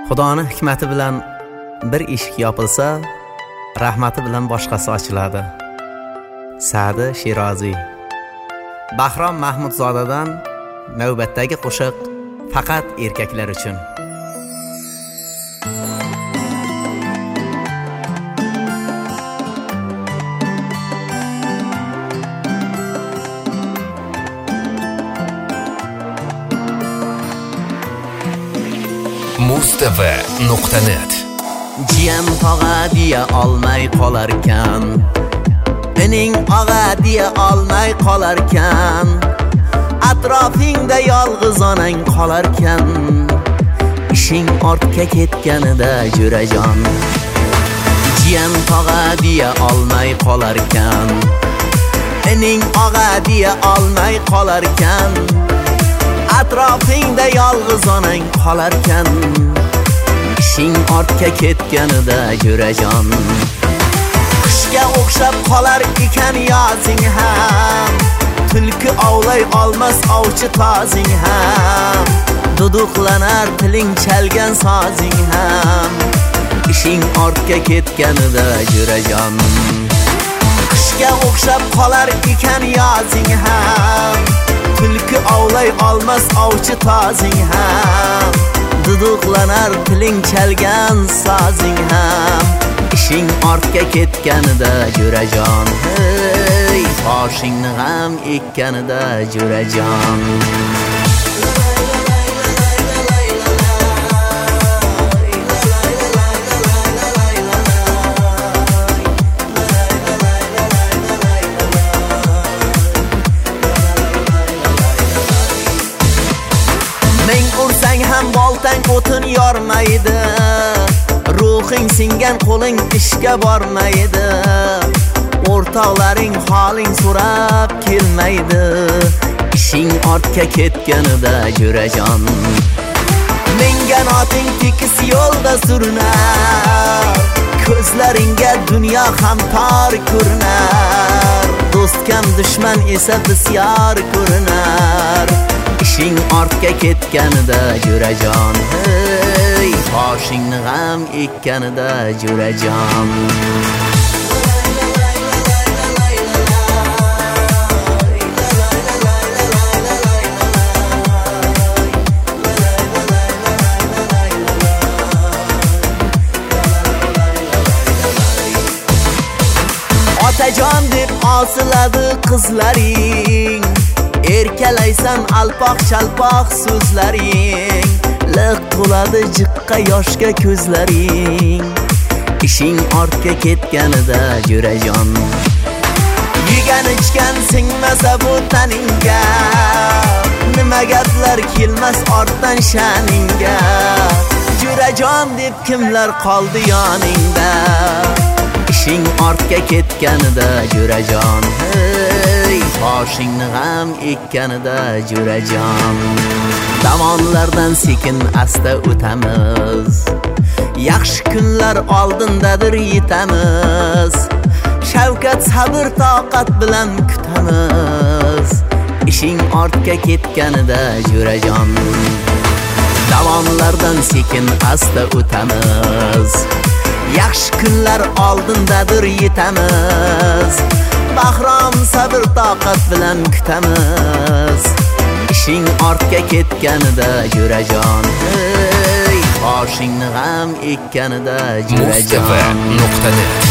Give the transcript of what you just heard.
Xudoning hikmati bilan bir eshik yopilsa, rahmati bilan boshqasi ochiladi. Sa'di Shiroziy. Bahrom Mahmudzodadan navbatdagi qo'shiq faqat erkaklar uchun. Mustava.net Jiyam tog'a deya olmay qolarkan, ining og'a deya olmay qolarkan, atrofingda yolg'iz onang qolarkan, ishing ortga ketganida jurajon. Jiyam tog'a deya olmay qolarkan, ining og'a deya olmay qolarkan, atrofingda yolg'iz onang qolarkan, ishing ortga ketganida jurajon. Qishga o'xshab qolar ekan yozing ham, tulki ovlay olmas ovchi tozing ham, duduqlanar tiling chalgan sozing ham, ishing ortga ketganida jurajon. Qishga o'xshab qolar ekan yozing ham, tulki ovlay olmas ovchi tozing ham, duduqlanar tiling chalgan sozing ham, ishing ortga ketganida jurajon. Hey, toshingni ham ekkanida jurajon. Ming ursang ham boltang o'tin yormaydi, ruhing singan qo'ling ishga bormaydi, o'rtoqlaring holing so'rab kelmaydi, ishing ortga ketganida jurajon. Minganoting tekis yo'lda surinar, ko'zlaringga dunyo ham tor ko'rinar, do'stkam dushman esa bisyor ko'rinar, ishing ortga ketganida jurajon. Hey, toshingni ham ekkanida jurajon. Otajon deb osiladi qizlaring, erkalaysan alpoq shalpoq so'zlaring, liq to'ladi jiqqa yoshga ko'zlaring, ishing ortga ketganida jurajon. Yegan ichgan singmasa bu taningga, nima gaplar kelmas ortdan sha'ningga, jurajon deb kimlar qoldi yoningda, ishing ortga ketganida jurajon. Hey, toshingni ham ekkanida jurajon. Zamonlardan sekin asta o'tamiz, yaxshi kunlar oldindadir yetamiz, shavkat sabr toqat bilan kutamiz, ishing ortga ketganida jurajon. Zamonlardan sekin asta o'tamiz, yaxshi kunlar oldindadir yetamiz, Bahrom sabr toqat bilan kutamiz, ishing ortga ketganida jurajon. Hey, toshingni ham ekkanida jurajon. Mustava.net